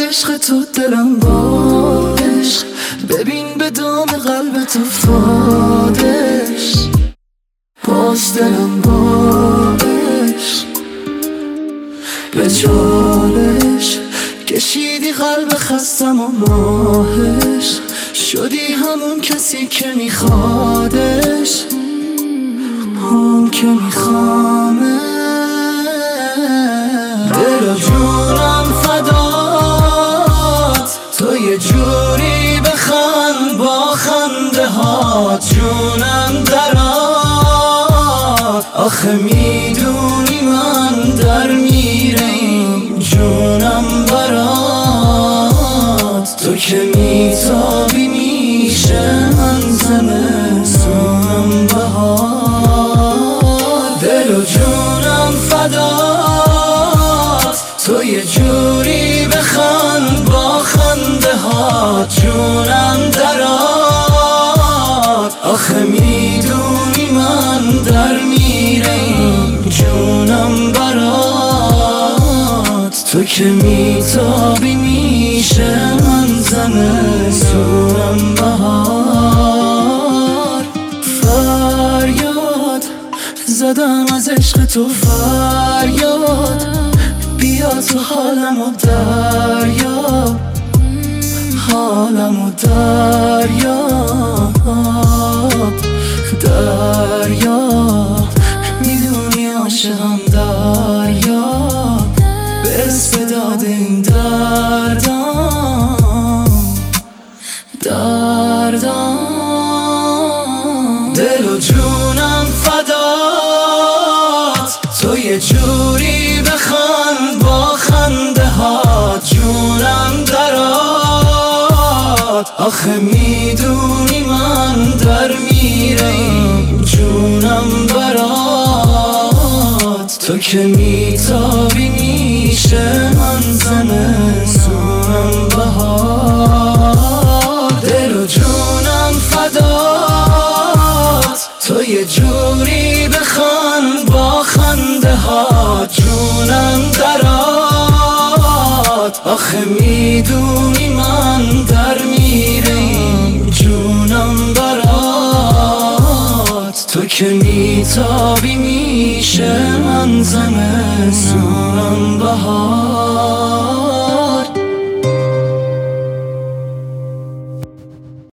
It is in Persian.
عشق تو دلم با عشق، ببین به دام قلب تو فادش، باز دلم با عشق به چالش کشیدی قلب خستم و راهش، شدی همون کسی که میخوادش، هم که میخوامه. دل و جونم فدات، تو یه جوری بخند با خنده هات، جونم درات آخه میدونی من در میرم، جونم برات تو که میتابی میشه من زمستونم بهار. دل و جونم فدات، تو یه جوری بخند با خنده هات، جونم درات آخه میدونی من در میرم، جونم برات تو که میتابی میشه من زمستونم بهار. فریاد زدم از عشق تو فریاد، بیا تو حالمو دریا، حالمو دریا، دریا میدونی عاشقم دریا، به استعداد این دردم، دردم. دل و جونم فدات، تو یه جوری بخند با خنده هات، جونم درات آخه میدونی من در میرم، جونم برات تو که میتابی میشه من زمستونم بهار. دل و جونم فدات، تو یه جوری بخند با خنده هات، جونم درات آخه میدونی من در میرم، جونم برات تو که میتابی میشه من زمستونم بهار.